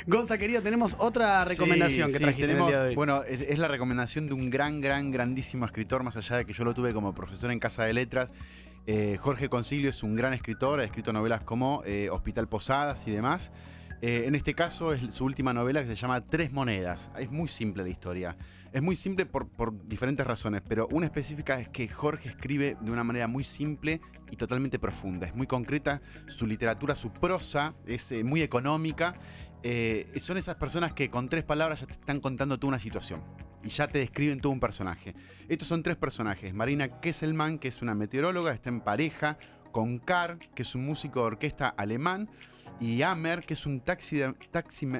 Gonza, querido, tenemos otra recomendación que trajiste en el día de hoy. Bueno, es la recomendación de un grandísimo escritor, más allá de que yo lo tuve como profesor en Casa de Letras. Jorge Consiglio es un gran escritor, ha escrito novelas como Hospital Posadas y demás. En este caso es su última novela, que se llama Tres Monedas. Es muy simple la historia. Es muy simple por diferentes razones, pero una específica es que Jorge escribe de una manera muy simple y totalmente profunda. Es muy concreta, su literatura, su prosa es muy económica. Son esas personas que con 3 palabras ya te están contando toda una situación y ya te describen todo un personaje. Estos son 3 personajes. Marina Kesselman, que es una meteoróloga, está en pareja con Carr, que es un músico de orquesta alemán, y Amer, que es un taxidermista.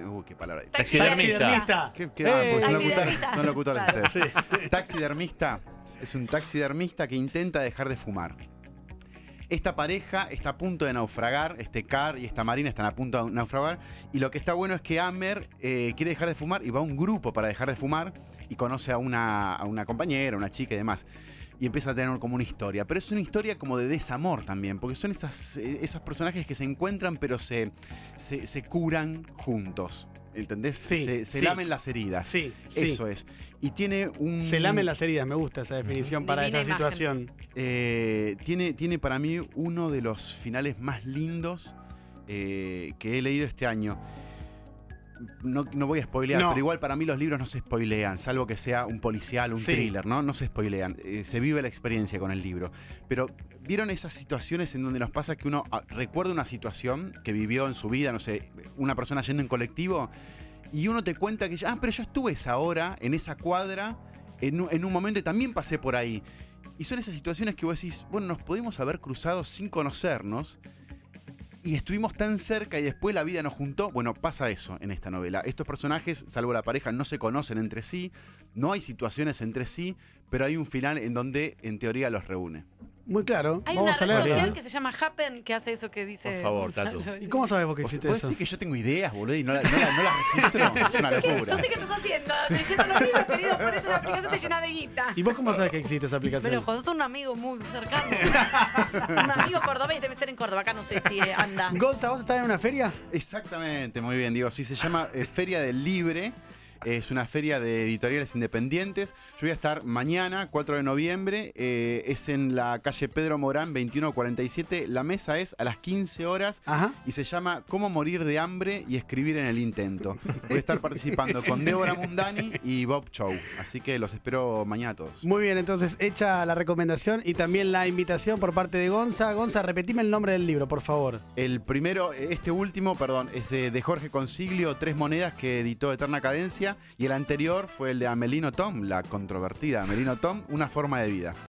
Son locutores ustedes. Sí. Taxidermista. Es un taxidermista que intenta dejar de fumar. Esta pareja está a punto de naufragar. Carr y esta Marina están a punto de naufragar. Y lo que está bueno es que Amer quiere dejar de fumar y va a un grupo para dejar de fumar y conoce a una compañera, una chica y demás. Y empieza a tener como una historia. Pero es una historia como de desamor también, porque son esos personajes que se encuentran pero se curan juntos. ¿Entendés? Sí, se lamen las heridas. Sí, eso es. Y tiene un... Se lamen las heridas, me gusta esa definición para esa situación. Tiene para mí uno de los finales más lindos que he leído este año. No voy a spoilear, pero igual para mí los libros no se spoilean, salvo que sea un policial, un thriller, ¿no? No se spoilean. Se vive la experiencia con el libro. Pero, ¿vieron esas situaciones en donde nos pasa que uno recuerda una situación que vivió en su vida, no sé, una persona yendo en colectivo, y uno te cuenta que, pero yo estuve esa hora, en esa cuadra, en un momento y también pasé por ahí? Y son esas situaciones que vos decís, bueno, nos pudimos haber cruzado sin conocernos, y estuvimos tan cerca y después la vida nos juntó. Bueno, pasa eso en esta novela. Estos personajes, salvo la pareja, no se conocen entre sí, no hay situaciones entre sí, pero hay un final en donde, en teoría, los reúne. Muy claro. Hay una red social que se llama Happen, que hace eso que dice... Por favor, Tato. ¿Y cómo sabes vos que existe eso? ¿Vos decís que yo tengo ideas, boludo, y no las registro? Es una locura. No sé qué estás haciendo. Leyendo los libros queridos, ponete una aplicación te llena de guita. ¿Y vos cómo sabes que existe esa aplicación? Pero cuando sos un amigo muy cercano. Un amigo cordobés, debe ser en Córdoba. Acá no sé si anda. Gonza, ¿vos estás en una feria? Exactamente, muy bien, digo. Sí, se llama Feria del Libre. Es una feria de editoriales independientes. Yo voy a estar mañana, 4 de noviembre. Es en la calle Pedro Morán, 2147. La mesa es a las 15 horas. Ajá. Y se llama Cómo morir de hambre y escribir en el intento. Voy a estar participando con Débora Mundani y Bob Chow. Así que los espero mañana a todos. Muy bien, entonces hecha la recomendación y también la invitación por parte de Gonza. Gonza, repetime el nombre del libro, por favor. El primero, es de Jorge Consiglio, Tres Monedas, que editó Eterna Cadencia. Y el anterior fue el de Amelino Tom, la controvertida Amelino Tom, Una forma de vida.